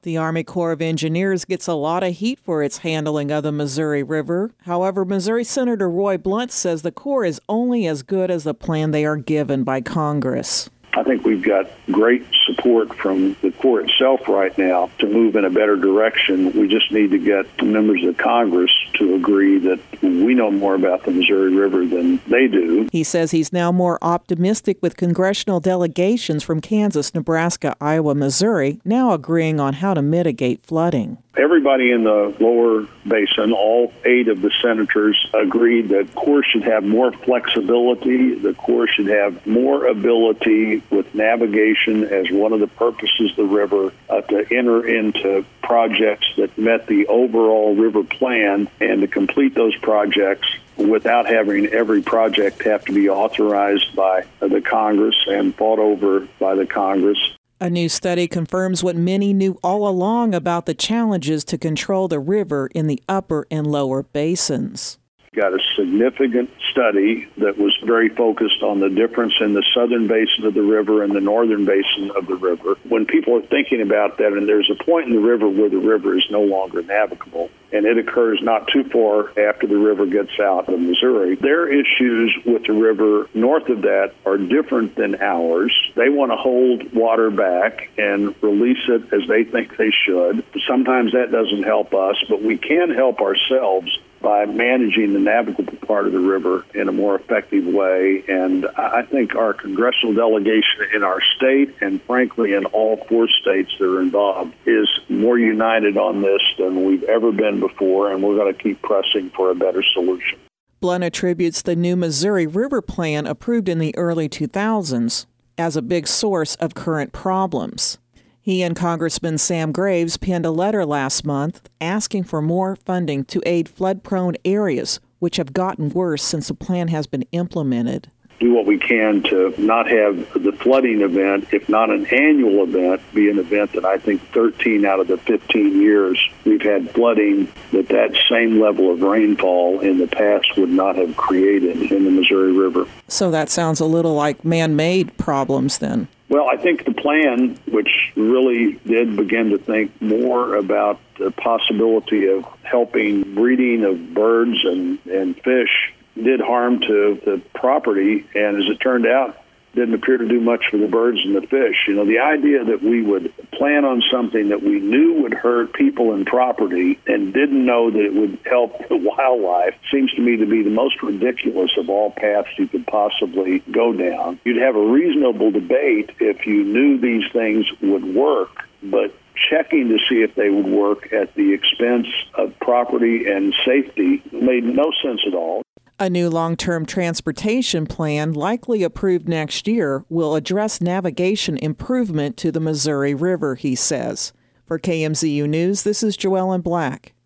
The Army Corps of Engineers gets a lot of heat for its handling of the Missouri River. However, Missouri Senator Roy Blunt says the Corps is only as good as the plan they are given by Congress. I think we've got great support from the Corps itself right now to move in a better direction. We just need to get members of Congress to agree that we know more about the Missouri River than they do. He says he's now more optimistic with congressional delegations from Kansas, Nebraska, Iowa, Missouri, now agreeing on how to mitigate flooding. Everybody in the lower basin, all 8 of the senators, agreed that Corps should have more flexibility. The Corps should have more ability with navigation as one of the purposes of the river to enter into projects that met the overall river plan and to complete those projects without having every project have to be authorized by the Congress and fought over by the Congress. A new study confirms what many knew all along about the challenges to control the river in the upper and lower basins. Got a significant study that was very focused on the difference in the southern basin of the river and the northern basin of the river. When people are thinking about that, and there's a point in the river where the river is no longer navigable, and it occurs not too far after the river gets out of Missouri. Their issues with the river north of that are different than ours. They want to hold water back and release it as they think they should. Sometimes that doesn't help us, but we can help ourselves by managing the navigable part of the river in a more effective way. And I think our congressional delegation in our state, and frankly in all 4 states that are involved, is more united on this than we've ever been before, and we're going to keep pressing for a better solution. Blunt attributes the new Missouri River Plan approved in the early 2000s as a big source of current problems. He and Congressman Sam Graves penned a letter last month asking for more funding to aid flood-prone areas, which have gotten worse since the plan has been implemented. Do what we can to not have the flooding event, if not an annual event, be an event that I think 13 out of the 15 years we've had flooding, that same level of rainfall in the past would not have created in the Missouri River. So that sounds a little like man-made problems then. Well, I think the plan, which really did begin to think more about the possibility of helping breeding of birds and fish, did harm to the property, and as it turned out, didn't appear to do much for the birds and the fish. You know, the idea that we would plan on something that we knew would hurt people and property and didn't know that it would help the wildlife seems to me to be the most ridiculous of all paths you could possibly go down. You'd have a reasonable debate if you knew these things would work, but checking to see if they would work at the expense of property and safety made no sense at all. A new long-term transportation plan, likely approved next year, will address navigation improvement to the Missouri River, he says. For KMZU News, this is Joellen Black.